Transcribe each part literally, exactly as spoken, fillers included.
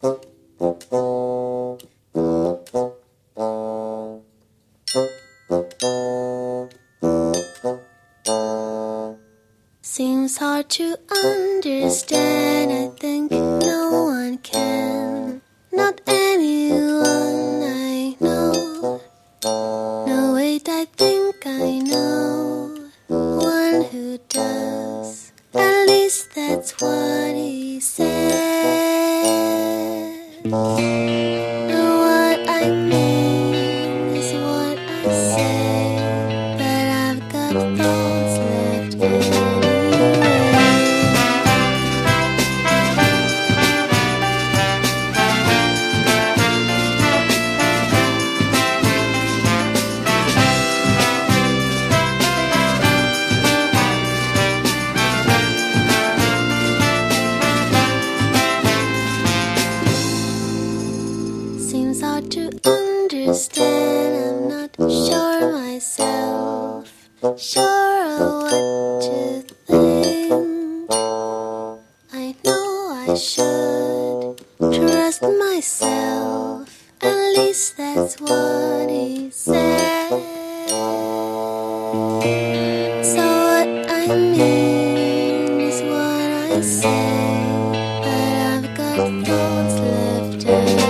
Seems hard to understand, I think no one can. Not anyone I know. No, wait, I think I know one who does. At least that's what he said. Now what I mean is what I say, but I've got thoughts left anyway. Seems hard to understand, I'm not sure myself, sure of what to think. I know I should trust myself, at least that's what he said. So what I mean is what I say, but I've got thoughts left anyway.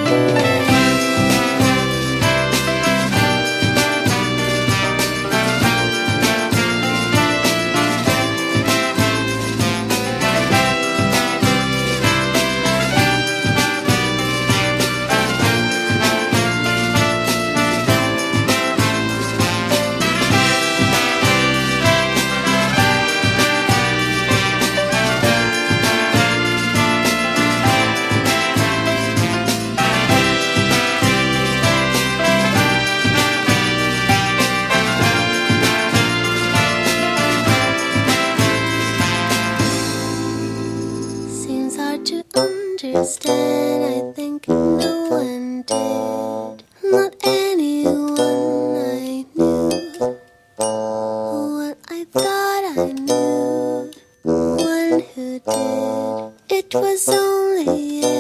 Seems hard to understand, I think no one did. Not anyone I knew. What I thought I knew, one who did. It was only